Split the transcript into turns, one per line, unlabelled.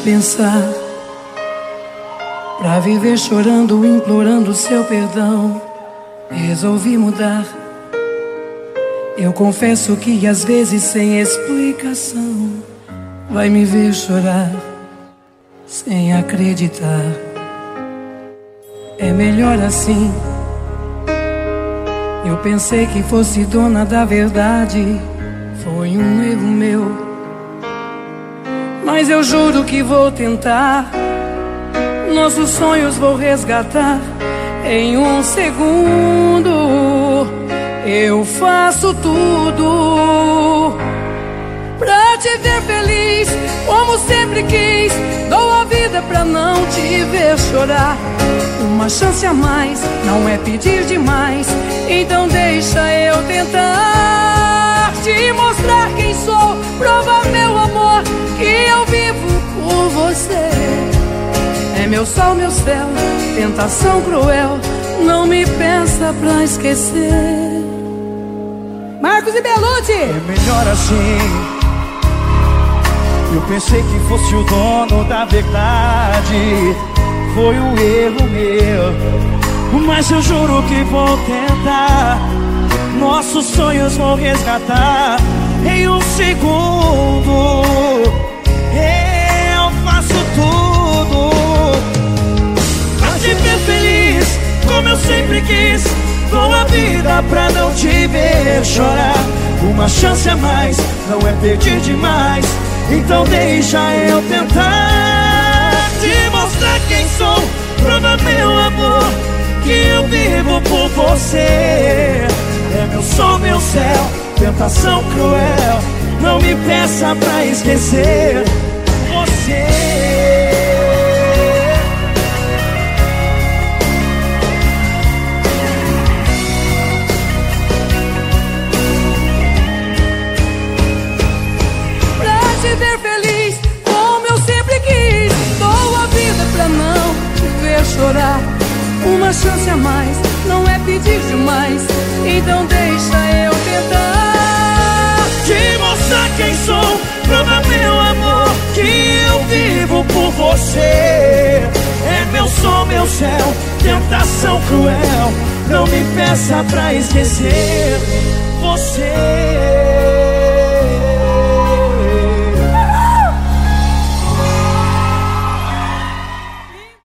pensar, pra viver chorando, implorando seu perdão. Resolvi mudar. Eu confesso que às vezes sem explicação vai me ver chorar sem acreditar. É melhor assim. Eu pensei que fosse dona da verdade, foi um erro meu, mas eu juro que vou tentar. Nossos sonhos vou resgatar em um segundo. Eu faço tudo pra te ver feliz, como sempre quis. Dou a vida pra não te ver chorar. Uma chance a mais não é pedir demais, então deixa eu tentar te mostrar quem sou. Prova, meu amor, que eu vivo por você. É meu sol, meu céu, tentação cruel, não me peça pra esquecer. Marcos e Belucci.
É melhor assim. Eu pensei que fosse o dono da verdade, foi um erro meu, mas eu juro que vou tentar. Nossos sonhos vou resgatar em um segundo. Eu faço tudo pra te ver feliz, como eu sempre quis. Dou a vida pra não te ver chorar. Uma chance a mais não é pedir demais, então deixa eu tentar te mostrar quem sou. Prova, meu amor, que eu vivo por você. É meu sol, meu céu, tentação cruel, não me peça pra esquecer você.
Ver feliz, como eu sempre quis. Dou a vida pra não te ver chorar. Uma chance a mais não é pedir demais, então deixa eu tentar
te mostrar quem sou. Prova, meu amor, que eu vivo por você. É meu sol, meu céu, tentação cruel, não me peça pra esquecer você.